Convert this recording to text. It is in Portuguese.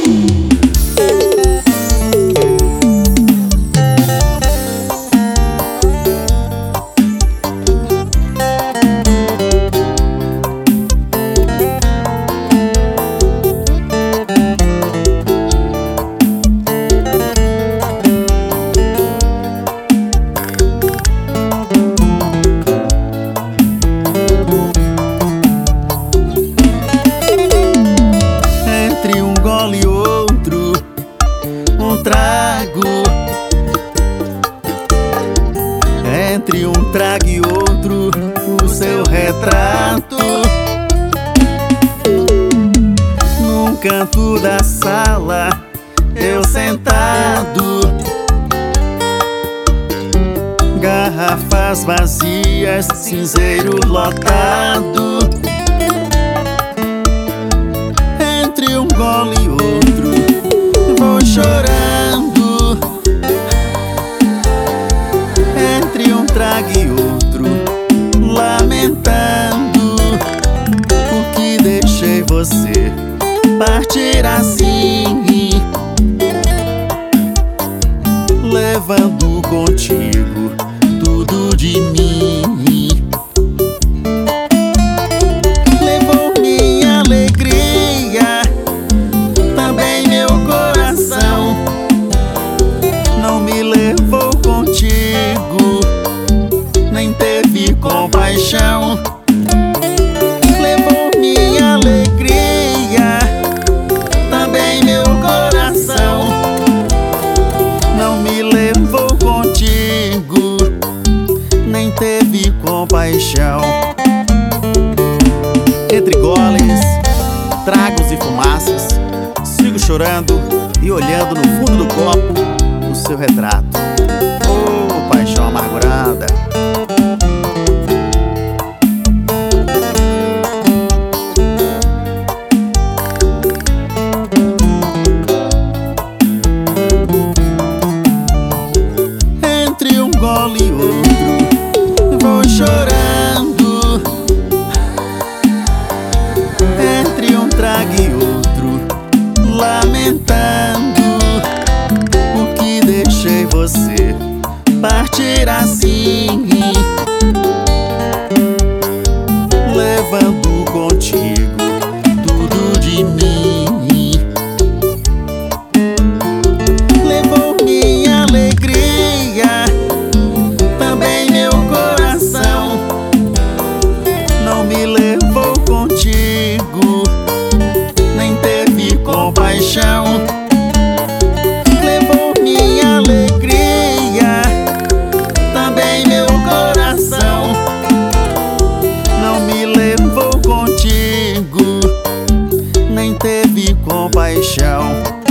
Entre um gole e outro, um trago. Entre um trago e outro, o seu retrato. Num canto da sala, eu sentado. Garrafas vazias, cinzeiro lotado. Entre um gole e outro, vou chorando. Entre um trago e outro, lamentando o que deixei você partir assim, levando contigo tudo de mim. Levou minha alegria, também meu coração. Não me levou contigo, nem teve compaixão. Levou minha alegria, também meu coração. Não me levou contigo, nem teve compaixão. Entre goles, tragos e fumaças, sigo chorando e olhando no fundo do copo o seu retrato. Oh, paixão amargurada. Entre um gole e outro, vou chorando. Entre um trago e outro, lamentando o que deixei você partir assim, levando contigo tudo de mim. Levou minha alegria, também meu coração. Não me levou contigo, nem teve compaixão. Levou minha alegria, também meu coração. Não me levou contigo, nem teve compaixão.